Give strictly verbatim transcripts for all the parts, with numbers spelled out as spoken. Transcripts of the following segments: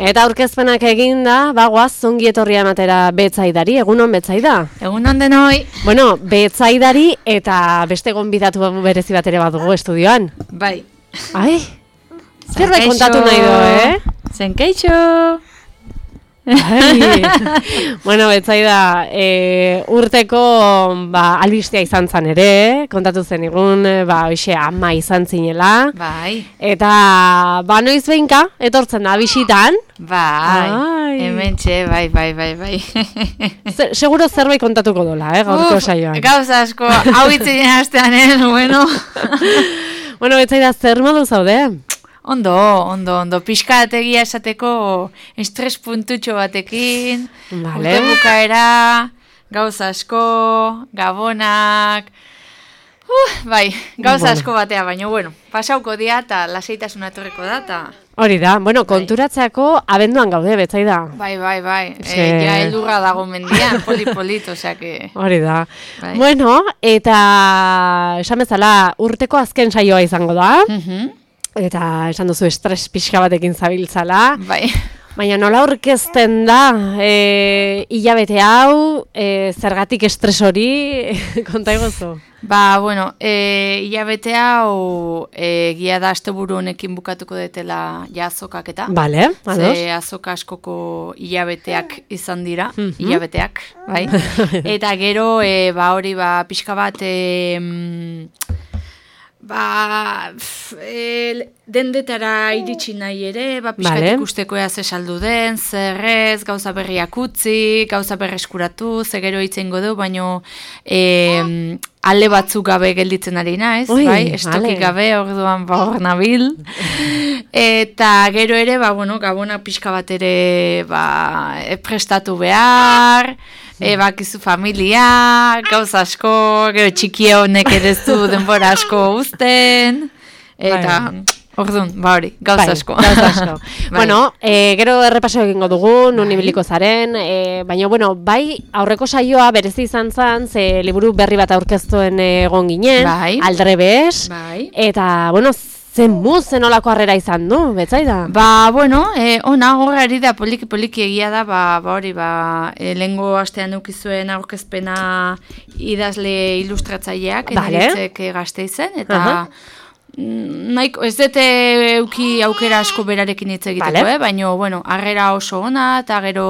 Eta aurkezpenak eginda, bagoaz, ongi etorria ematera Betsaidari, egunon Betsaida? Egunon denoi. Bueno, Betsaidari eta beste gonbidatu berezi bat ere badugu estudioan. Bai. Ai, zerbait kontatu nahi do, eh? Zenkeixo. Ai. Bueno, Betsaida, e, urteko ba, albistea izan zan ere, kontatu zen egun, ba, oixe, ama izan zinela. Bai. Eta, ba, noiz behinka, etortzen da, bisitan. Bai, hementxe, bai, bai, bai, bai. Zer, seguro zerbait kontatuko dola, eh, gaurko saioan. Gauza asko, hau itzinen hastean, eh, bueno. Bueno, Betsaida, zer modu zaude? Ondo, ondo, ondo. Pixkategia esateko estres puntutxo batekin, vale. Urte bukaera, gauza asko, gabonak, uh, bai, gauza bueno. asko batea, baina, bueno, pasauko dia eta lasaitasuna etorriko da, eta... Hori da, bueno, konturatzeako abenduan gaude, Betsaida. Bai, bai, bai, e, ja eldurra dago mendian, poli-polit, osea que... Hori da. Bai. Bueno, eta esan bezala urteko azken saioa izango da. Mhm. Eta esan duzu estres pixka batekin zabiltzala. Bai. Baina nola aurkezten da e, hilabete hau, e, zergatik estres hori, konta egozu? Ba, bueno, e, hilabete hau e, gia da asteburu honekin bukatuko detela ja azokak eta. Bale, ados. Ze azoka askoko hilabeteak izan dira, mm-hmm. hilabeteak, bai. Eta gero, e, ba hori, ba, pixka bat... E, Ba, e, dendetara iritsi nahi ere, ba, pixkat vale. Ikusteko ea ze saldu den, zerrez, gauza berriak utzi, gauza berreskuratu, zegero itzengo du, baino e, ale batzuk gabe gelditzen ari naiz, Ui, bai, estoki gabe, orduan ba hor nabil. Eta gero ere, ba, bueno, gabona pixka bat ere, ba, prestatu behar, E, bakizu familia, gauza asko, gero txiki honek ere zu denbora asko uzten, eta orduan, ba hori, gauza bai, asko. Gauza asko. Bueno, e, gero errepaso egingo dugu, nun ibiliko zaren, e, baina, bueno, bai, aurreko saioa berezi izan zan, ze liburu berri bat aurkeztuen egon ginen, bai. Aldrebes, bai. Eta, bueno, zen muz, zen olako harrera izan du, Betsaida? Ba, bueno, eh, ona horrari da poliki-poliki egia da, ba, ba hori, ba, e, lehengo astean eukizuen aurkezpena idazle ilustratzaileak, vale. Eneritzek gazte izen, eta uh-huh. nahiko, ez dute euki aukera asko berarekin hitz egiteko, vale. eh? Baina, bueno, harrera oso ona, eta gero...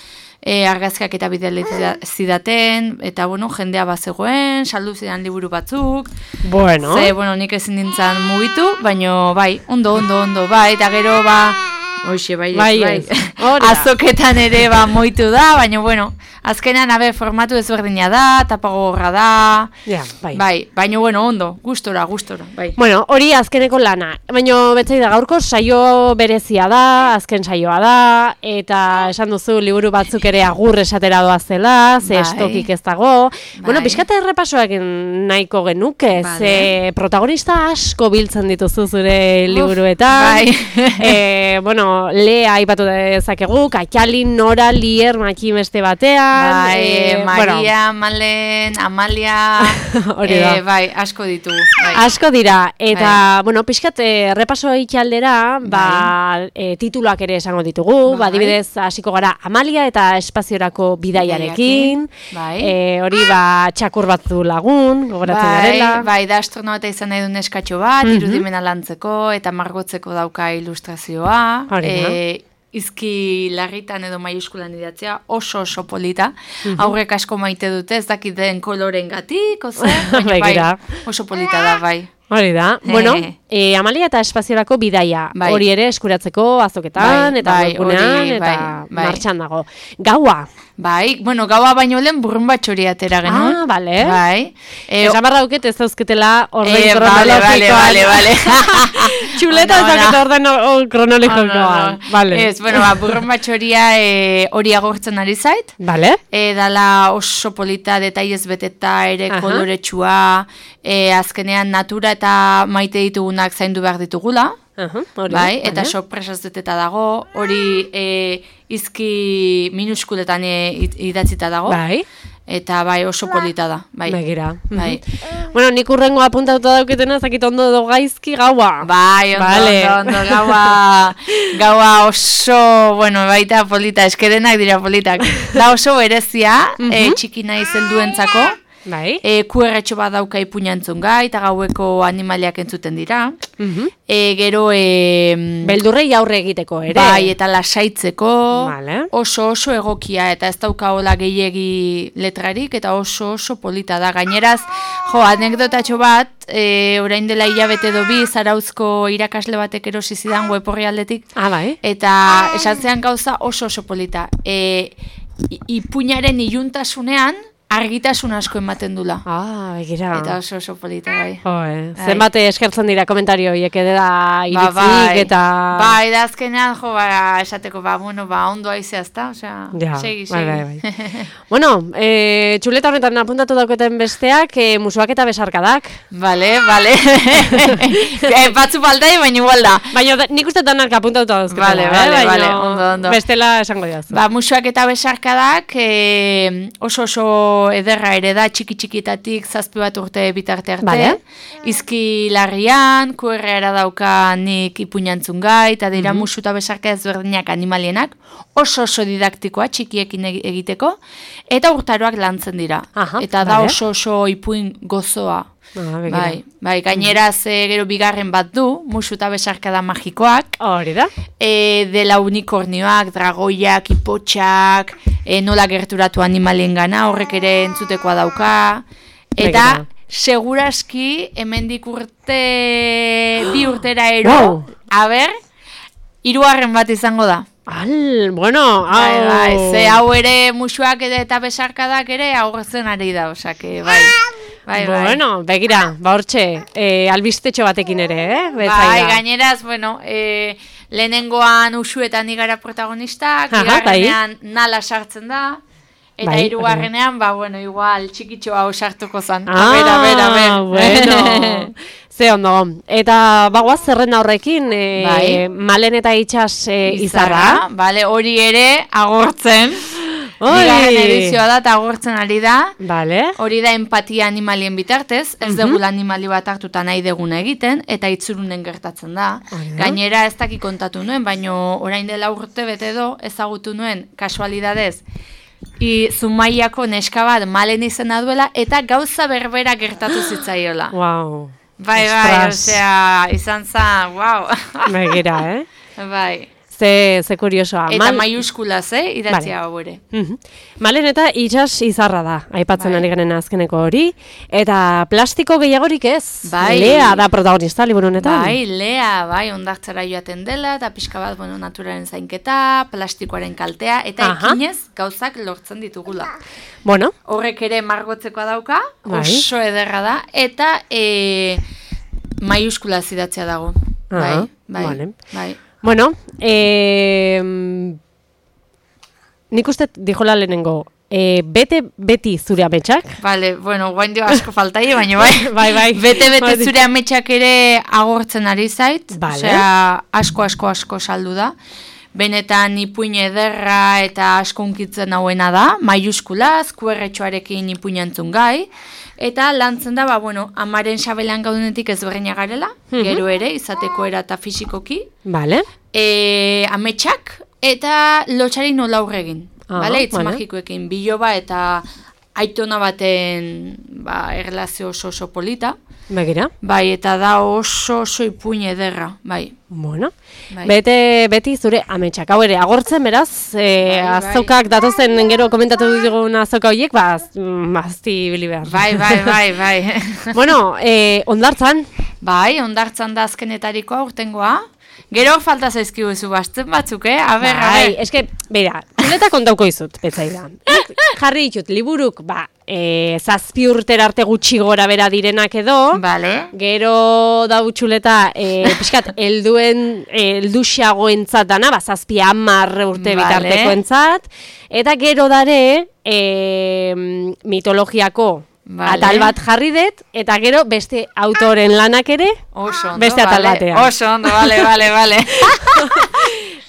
E, argazkiak eta bidele zidaten, eta, bueno, jendea bazegoen, saldu zidan liburu batzuk. Bueno. Ze, bueno, nik ezin nintzen mugitu, baina, bai, ondo, ondo, ondo, bai, eta gero, ba, oixe, bai, bai, bai. Azoketan ere, ba, moitu da, baina, bueno, azkenean, abe, formatu ezberdina da, tapagorra da, ja, bai. bai, baina, bueno, ondo, gustora, gustora, bai. Bueno, hori azkeneko lana, baina, Betsaida, gaurko saio berezia da, azken saioa da, eta esan duzu, liburu batzuk ere agur esatera doazela, ze bai. Estokik ez dago, bai. Bueno, pixkata errepasoak nahiko genuke, vale. Ze protagonista asko biltzen dituzu zure liburuetan, bai. e, bueno, Lea aipatu dezakegu, Katxalin, Nora, Lier, Makimeste batean, bai, e, Maria, bueno. Malen, Amalia, hori da. E, bai, asko ditu. Bai. Asko dira, eta, bai. Bueno, pixkat, errepaso itxaldera, ba, bai. e, tituluak ere esango ditugu, bai. Ba, dibidez, hasiko gara Amalia eta espaziorako bidaiarekin, bai. e, hori, ba, txakur batzu lagun, gogoratzen bai, garela. Bai, da astronauta izan nahi du neskatxo bat, mm-hmm. irudimena lantzeko, eta margotzeko dauka ilustrazioa, e, izki larritan edo maiuskulan idatzea, oso oso polita, mm-hmm. aurrek asko maite dute, ez dakit den koloren gatik, oze, baina bai, oso polita da, bai. Hori da, bueno, e, Amalia eta espaziorako bidaia, bai. Hori ere eskuratzeko azoketan, bai, eta bai, webgunean, eta bai, bai. Martxan dago. Gaua! Bai, bueno, gaua baino lehen burrun batxori atera genuen. Ah, bale. Bai. E, Esan barra duket ez dauzketela orden e, kronologikoan. Bale, bale, bale. Txuleta ez dauketa orden kronologikoan. Vale. Ez, bueno, ba, burrun batxoria e, hori agortzen ari zait. Vale. E, dala oso polita, detaiez beteta ere, aha. Koloretsua, e, azkenean natura eta maite ditugunak zaindu behar ditugula. Uh-huh, hori, bai, eta vale. Sorpresaz deteta dago, hori e, izki minuskuletan e, idatzita dago. Bai. Eta bai oso polita da, bai. Begira. Bai. Bueno, nik urrengo apuntatuta dauketena, zakit ondo edo gaizki gaua. Bai, ondo, vale. ondo, ondo, gaua, gaua oso, bueno, baita polita, eskedenak dira politak. Da oso berezia, uh -huh. e, txiki nahi zelduentzako. Bai. E, kuerretxo bat dauka ipuñantzun gai, eta gaueko animaliak entzuten dira. Uh-huh. E, gero... E, beldurrei aurre egiteko, ere? Bai, eta lasaitzeko. Vale. Oso oso egokia, eta ez dauka hola gehiegi letrarik, eta oso oso polita da. Gaineraz, jo, anekdotatxo bat, e, orain dela hilabete dobi, Zarauzko irakasle batek erosi zidan web horri aldetik. Ah, bai. Eta esatzean gauza oso oso polita. E, ipuñaren iluntasunean, argitasun asko ematen dula. Ah, begira. Eta oso oso polita, bai. Jo, eh. Zenbate eskertzen dira komentario horiek edera iritzik, ba, bai. eta... Bai, da azkenean, jo, ba, esateko, ba, bueno, ba, ondo aizea, ezta? Osea, ja, segi, bai, segi. bai, bai. Bueno, e, txuleta honetan apuntatu dauketen besteak, e, musuak eta besarkadak. Bale, bale. e, batzu faltai, baina igual da. Baina nik uste danak apuntatu dauzketela. Bale, bale, eh? bale, ondo, ondo. Bestela esango diazu. Ba, musuak eta besarkadak e, oso oso ederra ere da, txiki-txikitatik zazpi bat urte bitarte arte. Vale. Izki larrian, kuerreara dauka nik ipuñantzun gai, eta dira mm -hmm. musu eta besarka ezberdinak animalienak, oso oso didaktikoa, txikiekin egiteko, eta urtaroak lantzen dira. Aha, eta da vale. oso oso ipuin gozoa. Ah, bai, bai, gaineraz mm -hmm. gero bigarren bat du, musu eta besarka da magikoak. Hori da. E, dela unikornioak, dragoiak, ipotxak, e, nola gerturatu animalien gana, horrek ere entzutekoa dauka. Eta Begina. Seguraski hemendik urte, bi urtera ero, wow. A ber, hirugarren bat izango da. Al, bueno, bai, bai, ze hau ere musuak eta besarkadak ere aurretzen ari da, osake, bai. Bai, bai. Bueno, begira, ba hortxe, e, albistetxo batekin ere, eh? Bai, gaineraz, bueno, e, lehenengoan usuetan igara protagonistak, igarrenean nala sartzen da, eta bai, hirugarrenean, ba, bueno, igual, txikitxoa sartuko zan. Ah, bera, bera, bera. Bueno, ze ondo. Eta, bagoaz, zerrenda horrekin, e, bai. Malen eta Itxas e, izarra. izarra. Bale, hori ere, agortzen. Bigarren edizioa da eta agortzen ari da. Vale. Hori da empatia animalien bitartez, ez uh -huh. degula animali bat hartuta nahi deguna egiten, eta itzurunen gertatzen da. Uh -huh. Gainera ez daki kontatu nuen, baino orain dela urte bete do, ezagutu nuen, kasualidadez, I, Zumaiako neska bat Malen izena duela, eta gauza berbera gertatu zitzaiola. Wow. Bai, bai, osea, izan za, wow. Begira, eh? Bai. Ze, ze kuriosoa. Eta Mal... maiuskulaz, eh, idatzia hau ere. Uh -huh. Malen eta Itxas izarra da, aipatzen bai. Ari garen azkeneko hori. Eta plastiko gehiagorik ez. Bai. Lea da protagonista liburu honetan. Bai, Lea, bai, ondartzara joaten dela, eta pixka bat, bueno, naturaren zainketa, plastikoaren kaltea, eta Aha. ekinez gauzak lortzen ditugula. Bueno. Horrek ere margotzekoa dauka, bai. Oso ederra da, eta e, maiuskulaz idatzia dago. Aha. Bai, bai, vale. bai. Bueno, eh, nik uste dijola lehenengo, eh, bete beti zure ametsak. Vale, bueno, guain dio asko faltai, baina bai, bai, bai. Bete bete zure ametsak ere agortzen ari zait, vale. Osea, asko asko asko saldu da. Benetan ipuin ederra eta asko unkitzen hauena da, maiuskulaz, kuerretxoarekin ipuinantzun gai, eta lantzen da, ba, bueno, amaren xabelan gaudenetik ezberdina garela, uh -huh. gero ere, izateko era eta fisikoki, vale. e, ametsak, eta lotxari nola aurregin, ah, vale? Itz vale. magikoekin, biloba eta aitona baten ba, erlazio oso oso polita, Begira. Bai, eta da oso oso ipuin ederra, bai. Bueno, bai. Bete, beti zure ametsak, hau ere, agortzen beraz, e, bai, azokak bai. Datozen gero komentatu dugun azoka horiek, ba, mazti bili behar. Bai, bai, bai, bai. Bueno, e, ondartzan? Bai, ondartzan da azkenetarikoa urtengoa. Gero falta zaizkibuzu bastzen batzuk, eh? A ber, bai, a ber. Eske, beira, txuleta kontauko izut, betzaida. Jarri ditut, liburuk, ba, e, zazpi urtera arte gutxi gora bera direnak edo. Vale. Gero dau txuleta, e, pixkat, elduen, elduxiagoentzat dana, ba, zazpi hamar urte vale. Bitartekoentzat. Eta gero dare, e, mitologiako, vale. Atal bat jarri dut, eta gero beste autoren lanak ere, oso ondo, beste atal vale. batean. Oso ondo, bale, bale, bale.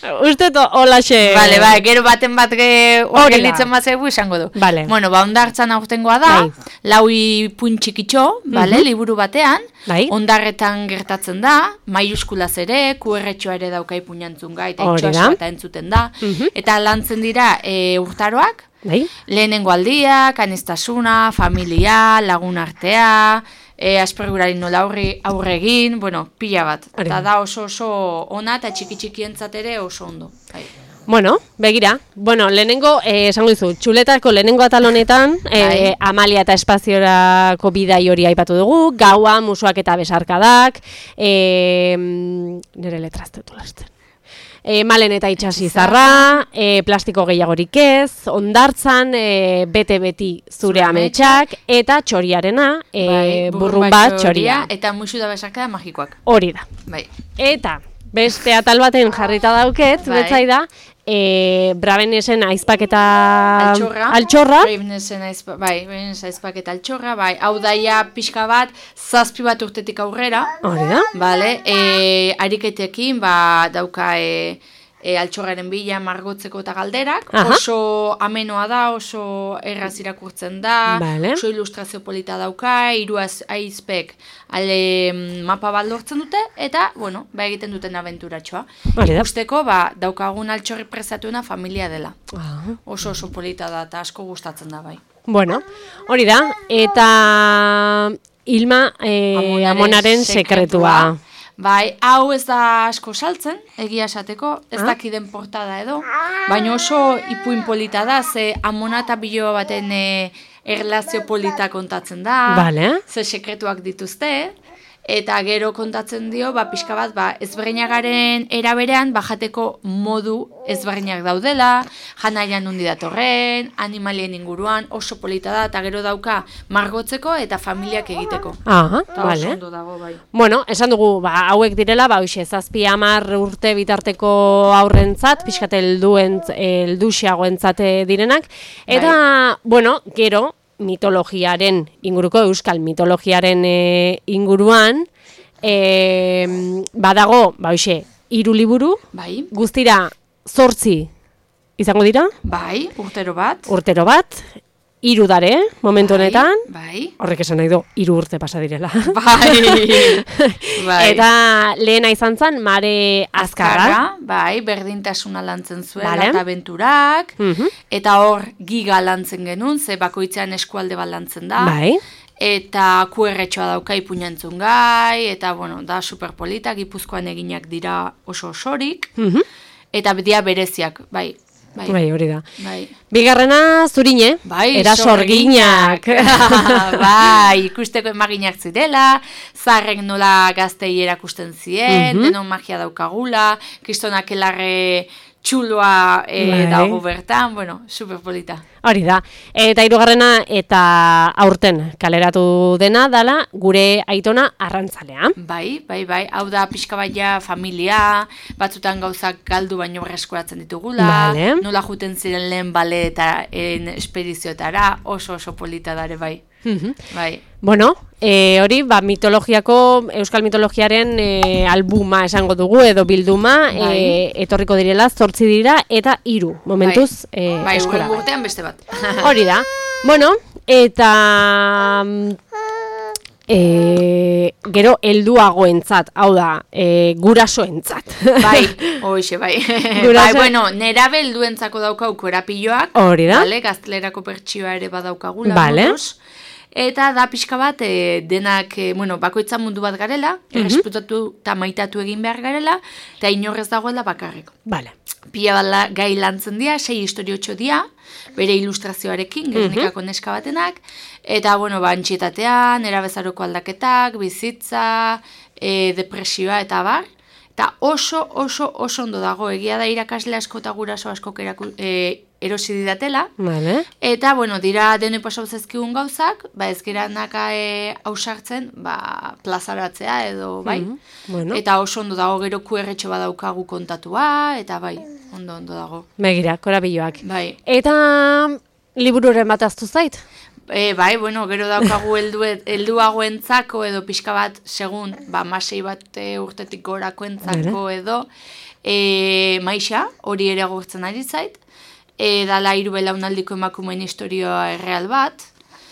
Uste to, holaxe. Vale, bai, gero baten bat hori litzen bat zegu esango du. Vale. Bueno, ba, ondartzan aurtengoa da, bai. Laui puntxikitxo, bale, mm-hmm. liburu batean, bai. Ondarretan gertatzen da, maiuskulaz ere, Q R txoa ere daukai puñantzun gai, eta itxoa eta entzuten da, mm-hmm. eta lantzen dira e, urtaroak, bai. Lehenengo aldiak, anistasuna, familia, lagun artea, e, aspergurari nola aurre, aurre egin, bueno, pila bat. Eta da oso oso ona eta txiki txikientzat ere oso ondo. Bai. Bueno, begira, bueno, lehenengo, eh, esango dizu, txuletako lehenengo atal honetan, eh, Amalia eta espaziorako bidai hori aipatu dugu, gaua, musuak eta besarkadak, eh, nire letraztetu lasten. E, malen eta itxasi zarra, e, plastiko gehiagorik ez, ondartzan, e, bete-beti zure ametsak, eta txoriarena, e, bai, burrun bat txoria. Eta musu da besarkada magikoak. Hori da. Bai. Eta, beste atal baten jarrita dauket, bai. Betzai da, e, Brabenesen aizpaketa altxorra, altxorra. Brabenesen aizpa, bai, Brabenesen aizpaketa altxorra, bai, hau daia pixka bat, zazpi bat urtetik aurrera. Hori da. Vale, e, ariketekin, ba, dauka e, e, altxorraren bila margotzeko eta galderak. Aha. Oso amenoa da, oso erraz irakurtzen da, vale. Oso ilustrazio polita dauka, hiru aizpek ale mapa bat lortzen dute, eta, bueno, ba egiten duten abenturatxoa. Ikusteko, ba, daukagun altxorri prezatuena familia dela. Ah. Oso oso polita da, eta asko gustatzen da, bai. Bueno, hori da, eta Ilma eh, Amonaren, Amonaren sekretua. sekretua. Bai, hau ez da asko saltzen, egia esateko, ez ah? dakiden portada edo, baina oso ipuin polita da, ze Amona eta biloba baten e, erlazio polita kontatzen da, vale. Ze sekretuak dituzte, eta gero kontatzen dio, ba, pixka bat, ba, ezberdinagaren eraberean, bajateko modu ezberdinak daudela, janaian nundi datorren, animalien inguruan, oso polita da, eta gero dauka margotzeko eta familiak egiteko. Aha, vale. Oso dago, bai. Bueno, esan dugu, ba, hauek direla, ba, hoxe, zazpi hamar urte bitarteko aurrentzat, pixkat helduxiagoentzat direnak, eta, bai. Bueno, gero, mitologiaren inguruko, euskal mitologiaren e, inguruan, e, badago, ba hoxe, hiru liburu, bai. Guztira zortzi izango dira? Bai, urtero bat. Urtero bat, hiru dare, momentu bai, honetan, bai. Horrek esan nahi du, hiru urte pasa direla. Bai, bai. Eta lehena izan zen, Mare Azkarra. Azkarra, bai, berdintasuna lantzen zuen, vale. Eta abenturak, uh-huh. Eta hor giga lantzen genuen, ze bakoitzean eskualde bat lantzen da. Bai. Eta Q R txoa dauka ipuñantzun gai, eta bueno, da superpolita, Gipuzkoan eginak dira oso osorik, uh-huh. Eta dia bereziak, bai. Bai. Bai, hori da. Bai. Bigarrena Zurine, bai, erasorginak. Bai, ikusteko emaginak zirela, zarrek nola gaztei erakusten ziren, mm-hmm. Denon magia daukagula, kristonak elarre txuloa e, bai. Dago bertan, bueno, superpolita. Hori da. Eta hirugarrena eta aurten kaleratu dena dala gure aitona arrantzalea. Bai, bai, bai. Hau da pixka baia familia, batzutan gauzak galdu baino berreskuratzen ditugula, vale. Nola juten ziren lehen bale eta en espedizioetara, oso oso polita dare bai. Mm-hmm. Bai. Bueno, e, hori, ba, mitologiako, euskal mitologiaren e, albuma esango dugu, edo bilduma, bai. e, etorriko direla, zortzi dira, eta hiru momentuz bai. E, bai, eskura. Bai, urtean beste bat. Hori da. Bueno, eta e, gero helduagoentzat, hau da, e, gurasoentzat. Bai, hoxe, bai. Guraso... Bai, bueno, nerabe helduentzako daukauko erapiloak. Hori da. Vale, gaztelerako pertsioa ere badaukagula. Vale. Modos. Eta da pixka bat, e, denak, e, bueno, bakoitza mundu bat garela, mm-hmm. Errespetatu eta maitatu egin behar garela, eta inorrez dagoela bakarreko. Vale. Pila bat gai lantzen dira, sei historiotxo dira, bere ilustrazioarekin, Gernikako mm-hmm. neska batenak, eta, bueno, ba, antxietatean, erabezaroko aldaketak, bizitza, e, depresioa eta bar, eta oso, oso, oso ondo dago, egia da irakasle asko eta guraso asko e, erosi didatela, vale. Eta, bueno, dira denoi pasau zezkigun gauzak, ba ezkera naka e, hausartzen, ba, plazaratzea edo, bai, mm-hmm. bueno. Eta oso ondo dago gero Q R txo badaukagu kontatua, eta bai, ondo, ondo dago. Begira, korabiloak. Bai. Eta libururen bat aztu zait? E, bai, bueno, gero daukagu helduagoentzako edo pixka bat, segun, ba, masei bat e, urtetik gorakoentzako edo, e, maixa, hori ere agurtzen ari zait, e, dala hiru belaunaldiko emakumeen historioa erreal bat,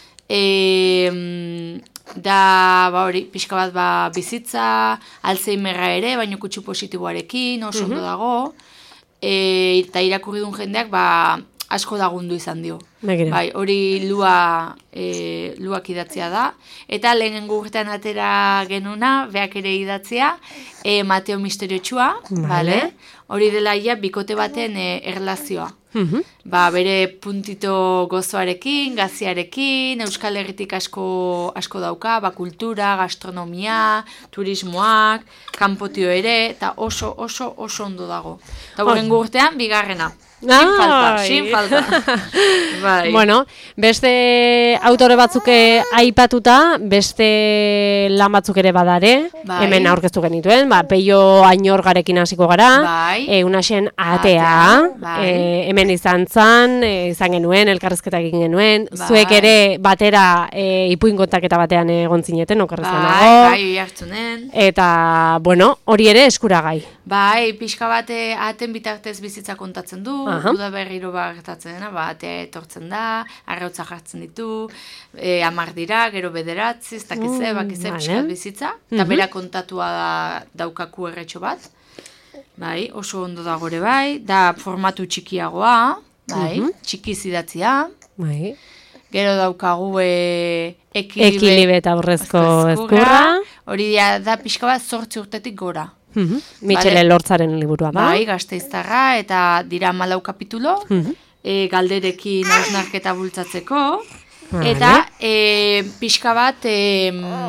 e, da, ba, hori, pixka bat, ba, bizitza, Alzheimerra ere, baino kutsu positiboarekin, oso ondo dago, e, eta irakurri duen jendeak, ba, asko lagundu izan dio. Begira. Bai, hori lua, e, luak idatzia da. Eta lehenengo urtean atera genuna, beak ere idatzia, e, Mateo Misteriotxua, vale. Hori dela ia bikote baten e, erlazioa. Uh-huh. Ba, bere puntito gozoarekin, gaziarekin, Euskal Herritik asko, asko dauka, ba, kultura, gastronomia, turismoak, kanpotio ere, eta oso, oso, oso ondo dago. Eta hurrengo urtean, bigarrena. Sin falta, sin falta. Bai. Bueno, beste autore batzuk aipatuta, beste lan batzuk ere badare, bai. Hemen aurkeztu genituen, ba, Peio Ainorgarekin hasiko gara, bai. E, unaxen atea, bai. E, hemen izan zan, e, izan genuen, elkarrezketa egin genuen, bai. Zuek ere batera e, ipuin kontaketa batean egon zineten, okerrezan nago. Bai, bai, hartzunen. Eta, bueno, hori ere eskuragai. Bai, pixka bate aten bitartez bizitza kontatzen du, uda berriro bat gertatzen dena, ba, atea etortzen da, arrautza jartzen ditu, e, amar dira, gero bederatzi, ez dakize, mm, bakize, vale. Pixka bizitza, eta mm-hmm. bera kontatua da, daukaku erretxo bat, bai, oso ondo da gore bai, da formatu txikiagoa, bai, mm-hmm. txikiz idatzia, bai. Gero daukagu e, ekilibe, ekilibe eta horrezko ezkurra, hori da, da pixka bat zortzi urtetik gora. Uh-huh. Michele vale. Lortzaren liburua da. Bai, Gasteiztarra, eta dira malau kapitulo, uh-huh. e, galderekin hausnarketa bultzatzeko, vale. Eta e, pixka bat, e,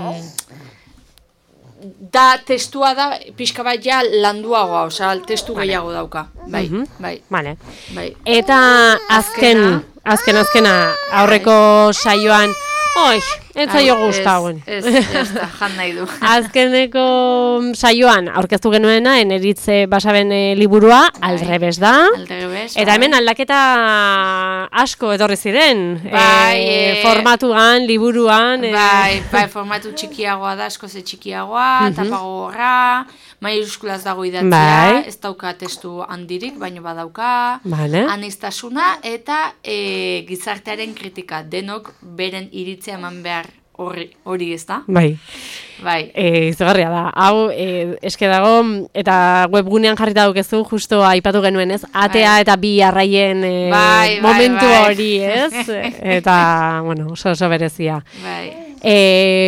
da testua da, pixka bat ja landuagoa, oza, testu vale. Gehiago dauka. Bai, uh-huh. bai. Vale. Bai. Eta azken, azken, azkena, aurreko saioan, oi, ez zaio gustauen. Ez, ez, ez da, jan nahi du. Azkeneko saioan, aurkeztu genuena, Eneritze Basaben e, liburua, aldrebes da. Aldrebes, eta hemen aldaketa asko etorri ziren. Bai, e, formatuan, liburuan. Bai, bai, formatu txikiagoa da, asko ze txikiagoa, uh-huh. tapagorra, maiuskulaz dago idatzia, bai. Ez dauka testu handirik, baino badauka, vale. Aniztasuna eta e, gizartearen kritika, denok beren iritzia eman behar hori, hori ez da? Bai. Bai. E, izugarria da. Hau, e, eske dago, eta webgunean jarrita dukezu, justo aipatu genuen, ez? Atea bai. Eta bi arraien e, bai, momentu bai, bai. Hori, ez? Eta, bueno, oso oso berezia. Bai. E,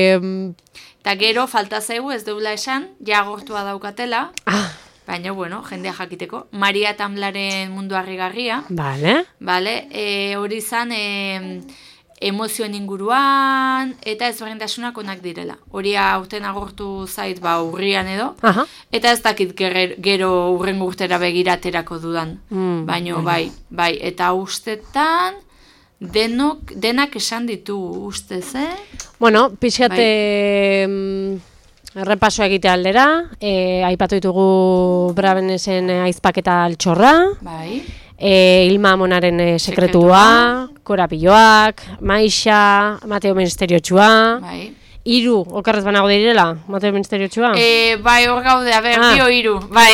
eta gero, falta zaigu, ez deula esan, ja agortua daukatela. Ah. Baina, bueno, jendea jakiteko. Maria Tamlaren mundu harrigarria. Vale. Vale. E, hori izan, e, emozioen inguruan, eta ezberdintasunak onak direla. Hori aurten agortu zait, ba, urrian edo, aha. Eta ez dakit gero urrengo urtera begiraterako dudan. Mm, Baina, bai, bai, eta ustetan, denok, denak esan ditu ustez, eh? Bueno, pixate... Bai. Errepaso egite aldera, e, aipatu ditugu Brabenesen aizpaketa altxorra, bai. E, Ilma Amonaren e, sekretua, sekretua, Korapilloak, Maixa, Mateo Misteriotxua, bai. Iru, okarrez banago direla, Mateo Misteriotxua? E, bai, hor gaude, a ber, ah. dio iru, bai.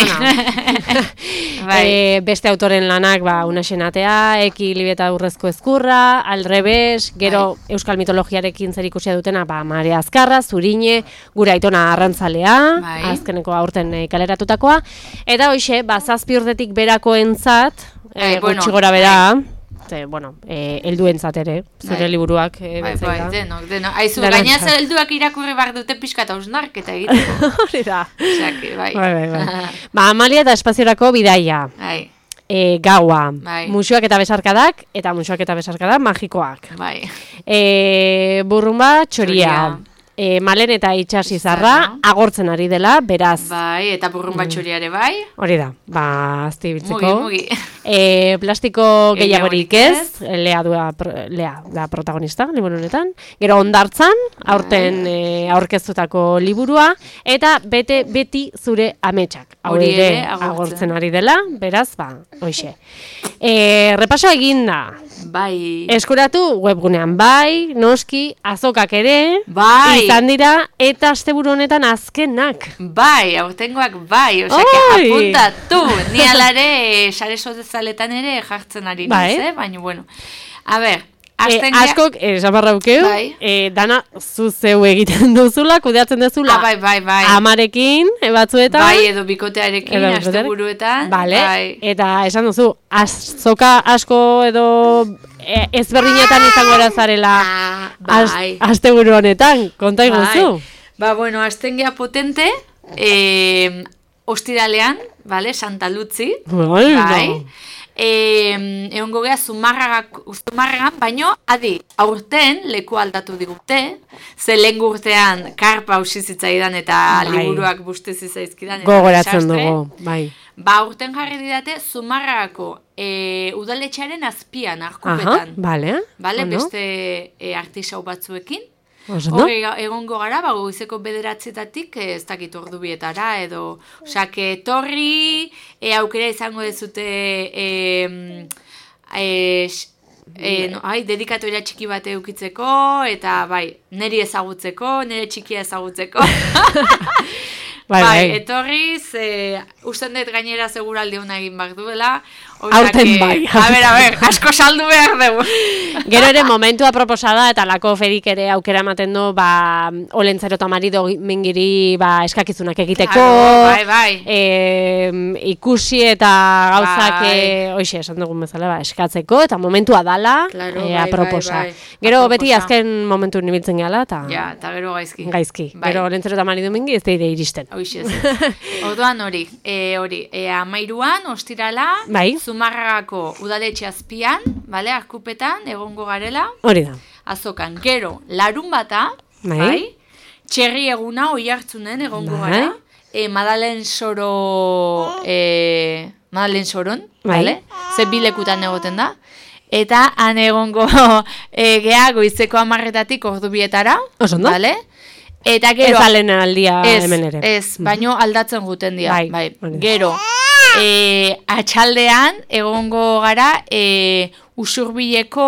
bai. E, beste autoren lanak, ba, Unaxen atea, Ekilibe eta urrezko ezkurra, aldrebes, gero bai. Euskal mitologiarekin zer ikusia dutena, ba, Marea Azkarra, Zuriñe, gure aitona arrantzalea, bai. Azkeneko aurten e, kaleratutakoa, eta hoxe, ba, zazpi urtetik berako entzat, e, bueno, gutxi gora bera, bai. Ze, bueno, eh, elduentzat ere, zure bai. Liburuak. Eh, bai, bai, denok, denok. Aizu, gainaz elduak irakurri behar dute pixka eta ausnarketa egiteko. Hori da. Osake, bai. Bai, bai, bai. Ba, Amalia eta espaziorako bidaia. Bai. E, gaua. Bai. Musuak eta besarkadak, eta musuak eta besarkadak magikoak. Bai. E, burrumba, txoria. Txoria. E, Malen eta itxasizarra agortzen ari dela, beraz. Bai, eta burrumba txoriare bai. Hori da, ba, azti biltzeko. Mugi, mugi. E, plastiko gehiagorik ez, lea, dua, lea da protagonista, liburu honetan. Gero ondartzan, aurten e, aurkeztutako liburua, eta bete beti zure ametsak. Hori ere, agortzen ari dela, beraz, ba, hoxe. E, repaso eginda. Bai. Eskuratu webgunean bai, noski, azokak ere, bai. izan dira, eta asteburu honetan azkenak. Bai, aurtengoak bai, osea, apuntatu, ni alare sare sozialetan ere jartzen ari bai. naiz, eh? Baina, bueno, a ber, E, askok, esamarraukeu, bai. e, dana zuzeu egiten duzula, kudeatzen duzula. Ah, bai, bai, bai. Amarekin, e, batzuetan. Bai, edo bikotearekin, asteburuetan. Vale. Bai. Eta esan duzu, azoka asko edo e, ezberdinetan izango erazarela ah, bai. asteburu honetan, konta iguzu. Bai. Ba, bueno, astengea potente, eh, ostiralean, vale, Santa Lutzi. Bai, bai. E, egongo geha Zumarragan, baino, adi, aurten leku aldatu digute, ze lehen urtean karpa hausi zitzaidan eta bai. Liburuak buste zitzaizkidan. Gogoratzen dugu, bai. Ba, aurten jarri didate Zumarragako e, udaletxearen azpian, arkupetan. Aha, bale. Bale, Ono? beste e, artisau batzuekin. Oso, Hor egongo gara, ba, goizeko bederatzetatik ez dakit ordu bietara, edo, osak, torri, e, aukera izango dezute, e, e, e, no, ai, dedikatoria txiki bat eukitzeko, eta, bai, neri ezagutzeko, nire txikia ezagutzeko. Bai, bai, bai. etorriz, e, usten dut gainera seguraldi hona egin behar duela. Aurten bai. A ber, a ber, asko saldu behar dugu. Gero ere momentua proposada eta lako ferik ere aukera ematen du, ba, olentzero eta marido mingiri ba, eskakizunak egiteko, claro, bai, bai. E, ikusi eta gauzak, bai. e, oixe, esan dugun bezala, ba, eskatzeko, eta momentua dala, claro, e, bai, aproposa. bai, bai. Gero aproposa. beti azken momentu nibiltzen gala, eta ja, eta gero gaizki. Gaizki. Bai. Gero olentzero eta marido mingi ez deire iristen. Hoxe, orduan hori, e, hori, e, amairuan, ostirala, bai. Zumarragako udaletxe azpian, bale, arkupetan, egongo garela. Hori da. Azokan, gero, larun bata, bai, bai txerri eguna oi hartzunen egongo bai. gara, e, Madalen Soro, e, Madalen Soron, bai. bale, ze bilekutan egoten da. Eta han egongo e, geha goizeko amarretatik ordu bietara, Osondo? bale? Eta gero, ez alen aldia ez, hemen ere. Ez, baino aldatzen guten dira. Bai, bai. Gero, e, atxaldean egongo gara e, usurbileko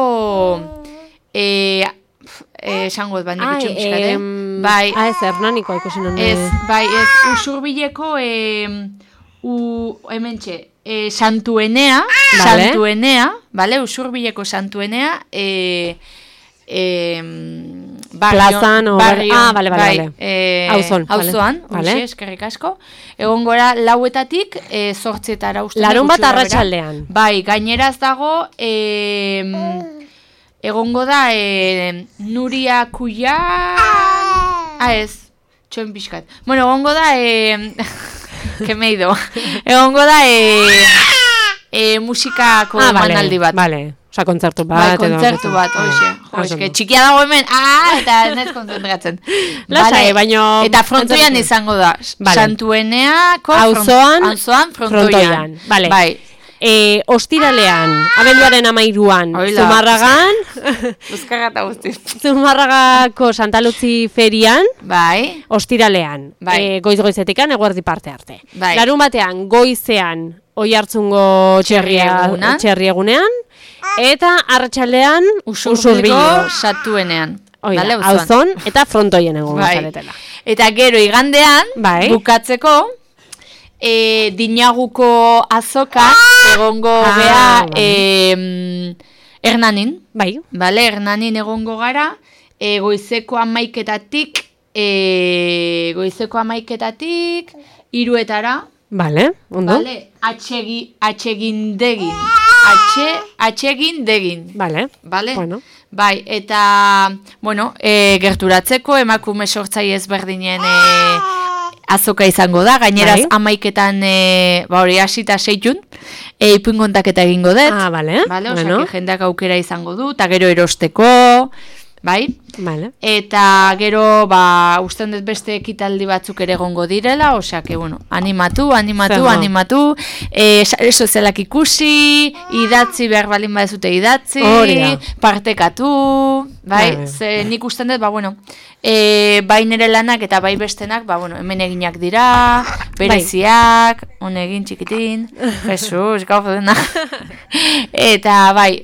e, e, esango ez baina gutxen pixkare. Bai. Ah, ez, Hernanikoa ikusi non. Ez, bai, ez, usurbileko e, u, hementxe, e, Santuenea, vale. Santuenea, vale, usurbileko Santuenea, e, Eh, barrion, plazan o barrion, ah, vale, vale, bai, vale. Eh, auzoan, auzoan, vale. Uxe, eskerrik asko. Egon gora lauetatik eh, zortzietara uste. Larun bat arratsaldean. Bai, gaineraz dago eh, egongo da eh, Nuria Kuyan. Ah, ez, txoen pixkat. Bueno, egongo da eh, que me ido. Egongo da eh, eh, musikako ah, vale, manaldi bat. Vale. Osa, kontzertu bat. Bai, kontzertu bat, hoxe. Hoxe, txikia dago hemen, ah, eta ez konzentratzen. Lasai, baino... Eta frontoian izango da. Vale. Santueneako... Auzoan, auzoan frontoian. frontoian. Vale. Bai. E, ostiralean, abenduaren amairuan, Zumarragan... Buskarrata guzti. Zumarragako Santa Lutzi ferian, bai. Ostiralean, bai. E, goiz-goizetikan, eguerdi parte arte. Bai. Larun batean, goizean, oi hartzungo txerri egunean, eta arratsaldean usurbilgo Santuenean. Vale, auzon eta frontoien egongo bai. Zaretela. Eta gero igandean, bai. bukatzeko, e, Dinaguko azoka egongo ah, gea e, Hernanin. Bai. Vale, Hernanin egongo gara, e, goizeko amaiketatik, e, goizeko amaiketatik, iruetara. Vale, ondo. Vale, atxegi, atxegindegin. Atxe, atxegindegin. Vale, vale. Bueno. Bai, eta, bueno, e, gerturatzeko emakume sortzai ezberdinen e, azoka izango da, gaineraz bai. Amaiketan, e, ba hori hasita seitun, e, ipun kontaketa egingo dut. Ah, vale. Vale, bueno. Osake jendeak aukera izango du, eta gero erosteko, bai? Vale. Eta gero, ba, usten dut beste ekitaldi batzuk ere egongo direla, osea, que, bueno, animatu, animatu, Zerno. animatu, e, sare sozialak ikusi, idatzi behar balin badezute idatzi, partekatu, bai? Vale. Ze nik usten dut, ba, bueno, e, bai nere lanak eta bai bestenak, ba, bueno, hemen eginak dira, bereziak, bai. Honegin txikitin, Jesus, gau dena. Eta, bai,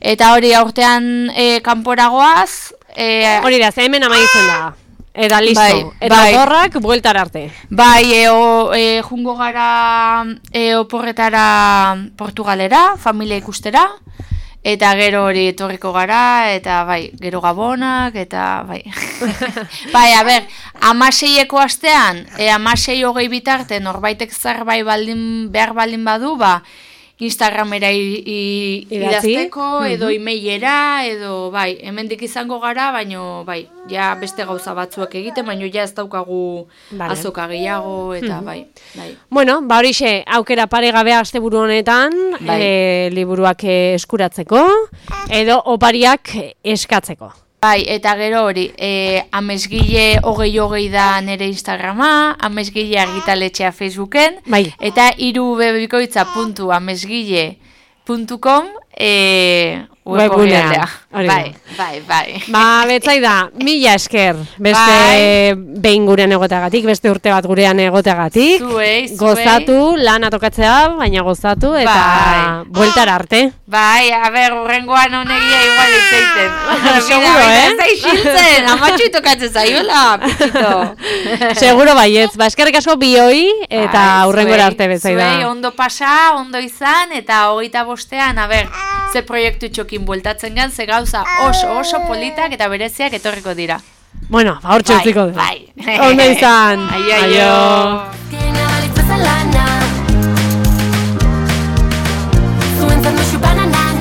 Eta hori aurtean e, kanporagoaz. E, hori da, ze hemen amaitzen da. Eta listo. Bai, eta bai. Oporrak bueltar arte. Bai, e, o, e, jungo gara e, oporretara Portugalera, familia ikustera. Eta gero hori etorriko gara, eta bai, gero gabonak, eta bai. Bai, a ber, amaseieko astean, e, amasei hogei bitarte, norbaitek zerbait baldin, behar baldin badu, ba, Instagramera idazteko, edo emailera, edo bai, hemendik izango gara, baino bai, ja beste gauza batzuak egiten, baino ja ez daukagu vale. Azoka gehiago, eta mm-hmm. bai, bai. Bueno, ba horixe, aukera paregabea asteburu honetan, bai. e, liburuak eskuratzeko, edo opariak eskatzeko. Bai, eta gero hori, e, amesgile hogei hogei da nere Instagrama, amesgile argitaletxea Facebooken, bai. Eta irubebikoitza puntu amesgile puntu com e, webgunean. Bai, bai, bai. Ba, betzai da, mila esker, beste bai. Behin gurean egoteagatik, beste urte bat gurean egoteagatik. Zuei, zuei. Gozatu, lana tokatzea, baina gozatu, eta bai. Bueltar arte. Bai, a ber, urrengoan honegia igual itzeiten. Seguro, eh? Ez da isiltzen, amatxu tokatzen zaiola, pitito. Seguro baietz, ba, eskerrik asko bioi, eta urrengora arte betzai da. Zuei, ondo pasa, ondo izan, eta hogeita bostean, a ber, ze proiektu txokin bueltatzen gan, ze gauza oso, oso politak eta bereziak etorriko dira. Bueno, ba, hor txotziko dira. Bai, bai. Ondo izan. Aio, aio. Aio.